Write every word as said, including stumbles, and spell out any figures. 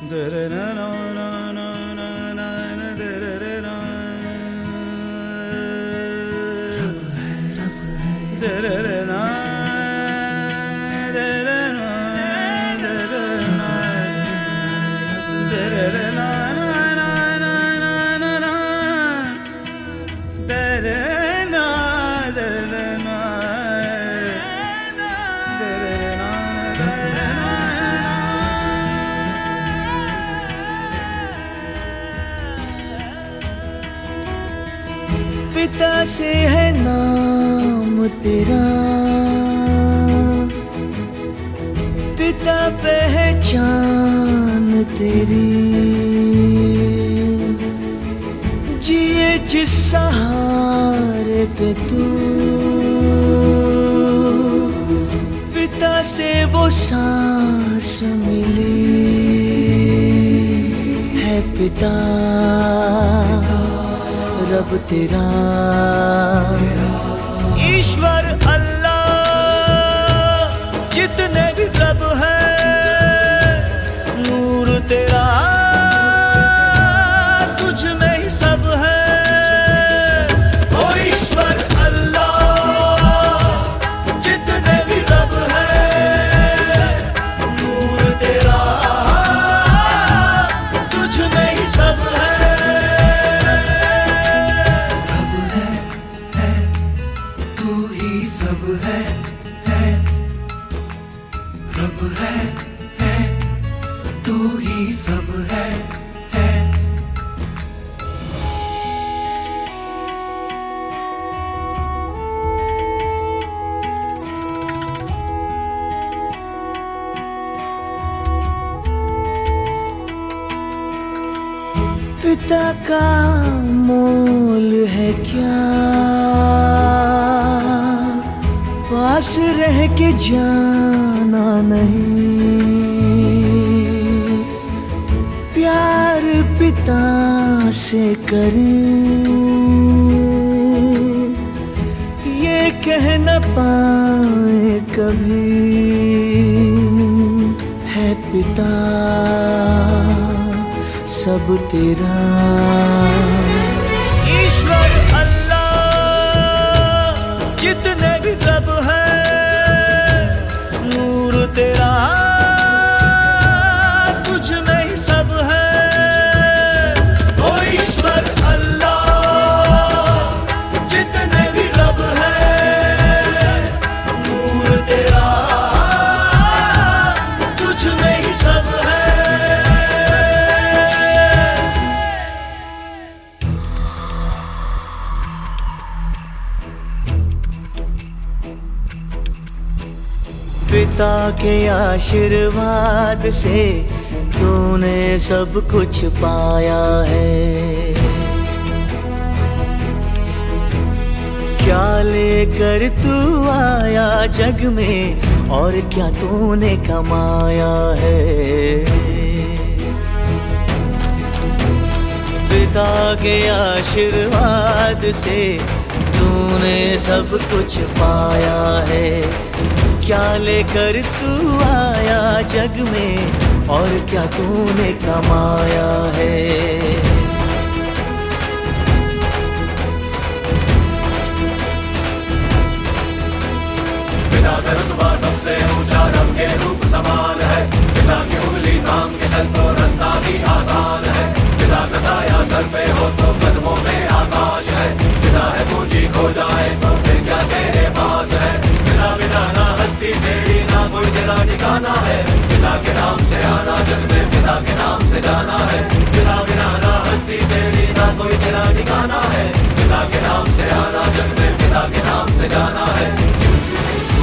पिता से है नाम तेरा, पिता पहचान तेरी, जिए जिस सहारे पे तू, पिता से वो सांस मिली है पिता रब तेरा, ईश्वर अल्लाह जितने भी रब है, नूर तेरा तुझ में ही सब है। ओ ईश्वर अल्लाह जितने भी रब है, नूर तेरा तुझ में ही सब है। सब है, है रब है, है तू ही सब है, है पिता का मोल है क्या, पास रह के जाना नहीं, प्यार पिता से करें ये कह न पाए कभी, है पिता सब तेरा, ईश्वर अल्लाह जितने भी रब है, नूर तेरा तुझ में ही सब है। ओ ईश्वर अल्लाह जितने भी रब है, नूर तेरा तुझ में ही सब है। पिता के आशीर्वाद से तूने सब कुछ पाया है, क्या लेकर तू आया जग में और क्या तूने कमाया है। पिता के आशीर्वाद से तूने सब कुछ पाया है, क्या लेकर तू आया जग में और क्या तूने कमाया है। पिता का रुतबा सबसे ऊंचा, रब के रूप समान है, पिता की उंगली थाम के चल तो रास्ता भी आसान है, पिता का साया सर पे हो तो कदमों में आकाश है, पिता है पूंजी खो जाए तो फिर क्या तेरे पास है, पिता बिना ना हस्ती तेरी ना कोई तेरा ठिकाना है, पिता के नाम से आना जग में पिता के नाम से जाना है, पिता बिना ना हस्ती तेरी ना कोई तेरा ठिकाना है, पिता के नाम से आना जग में पिता के नाम से जाना है।